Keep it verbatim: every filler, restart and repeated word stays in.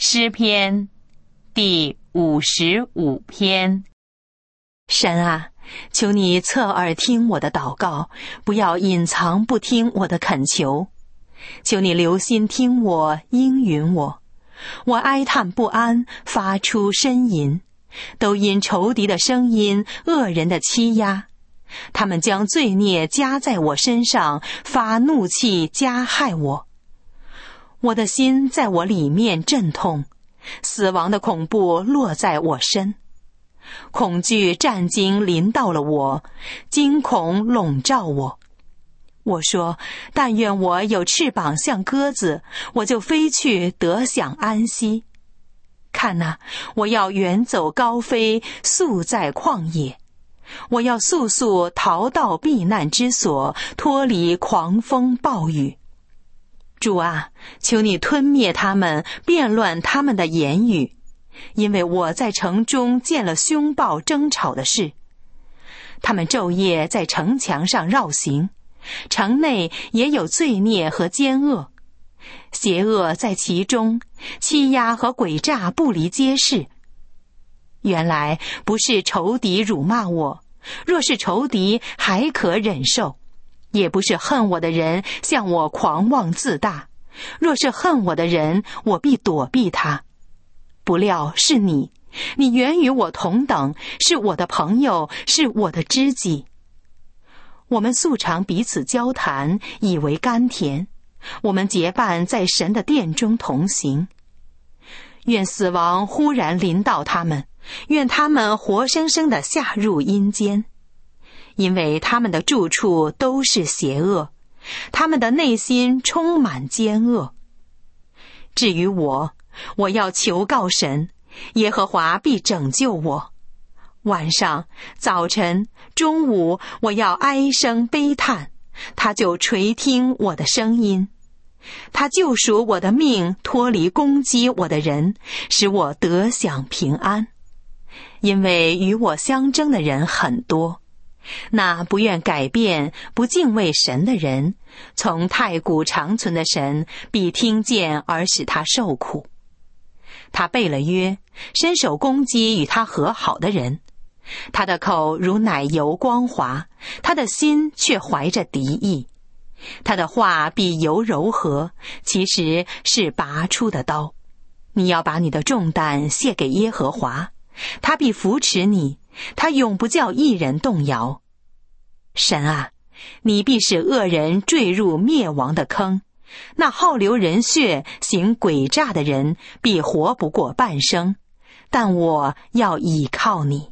诗篇第五十五篇。 神啊，求你侧耳听我的祷告，不要隐藏不听我的恳求。求你留心听我，应允我。我哀叹不安，发出呻吟，都因仇敌的声音，恶人的欺压。他们将罪孽加在我身上，发怒气加害我。我的心在我里面阵痛，死亡的恐怖落在我身。恐惧战惊临到了我，惊恐笼罩我。我说，但愿我有翅膀像鸽子，我就飞去得享安息。看哪，我要远走高飞，宿在旷野。我要速速逃到避难之所，脱离狂风暴雨。主啊，求你吞灭他们，变乱他们的言语，因为我在城中见了凶暴争吵的事。他们昼夜在城墙上绕行，城内也有罪孽和奸恶，邪恶在其中，欺压和诡诈不离街市。原来不是仇敌辱骂我，若是仇敌还可忍受，也不是恨我的人向我狂妄自大，若是恨我的人，我必躲避他。不料是你，你原与我同等，是我的朋友，是我的知己。我们素常彼此交谈，以为甘甜，我们结伴在神的殿中同行。愿死亡忽然临到他们，愿他们活生生地下入阴间，因为他们的住处都是邪恶，他们的内心充满奸恶。至于我，我要求告神，耶和华必拯救我。晚上、早晨、中午，我要哀声悲叹，他就垂听我的声音。他救赎我的命，脱离攻击我的人，使我得享平安。因为与我相争的人很多，那不愿改变、不敬畏神的人，从太古长存的神必听见而使他受苦。他背了约，伸手攻击与他和好的人。他的口如奶油光滑，他的心却怀着敌意。他的话比油柔和，其实是拔出的刀。你要把你的重担卸给耶和华，他必扶持你，他永不叫一人动摇。神啊，你必使恶人坠入灭亡的坑，那好流人血、行诡诈的人必活不过半生，但我要倚靠你。